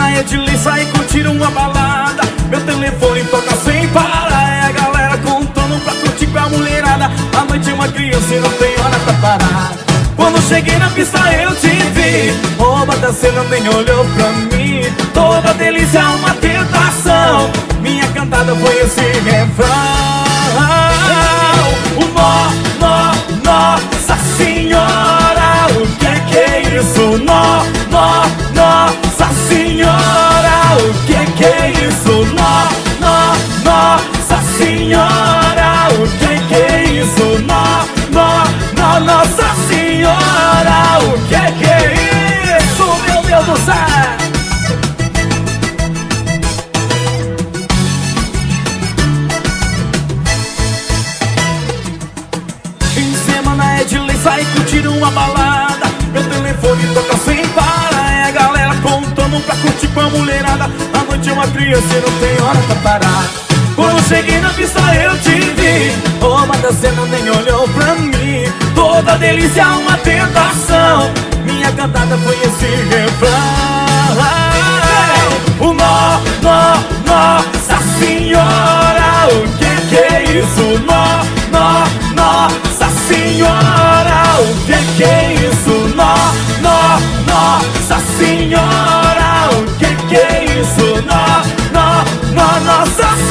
semana é de lei sair curtir uma balada. Meu telefone toca sem parar, é a galera contando pra curtir com a mulherada. A noite é uma criança e não tem hora pra parar. Quando cheguei na pista eu te vi, rouba da cena nem olhou pra mim. Toda delícia é uma tentação, minha cantada foi esse refrão. O nó, nó, nossa senhora, o que é isso? Nó, nó, nossa senhora, o que é isso? Nó, nó, nossa senhora, o que é isso? Nó, nó, nossa senhora, o que é isso? Meu Deus do céu! É de lei sair curtir uma balada. Meu telefone toca sem parar, é a galera contando pra curtir com a mulherada. A noite é uma criança e não tem hora pra parar. Quando cheguei na pista eu te vi, rouba da cena nem olhou pra mim. Toda delícia é uma tentação, minha cantada foi esse refrão. O nó, nó, nossa senhora, o que é isso? Nó, nó, nossa senhora, o que é isso? Nó, nó, nossa senhora, o que é isso? Nó, nó, nossa senhora.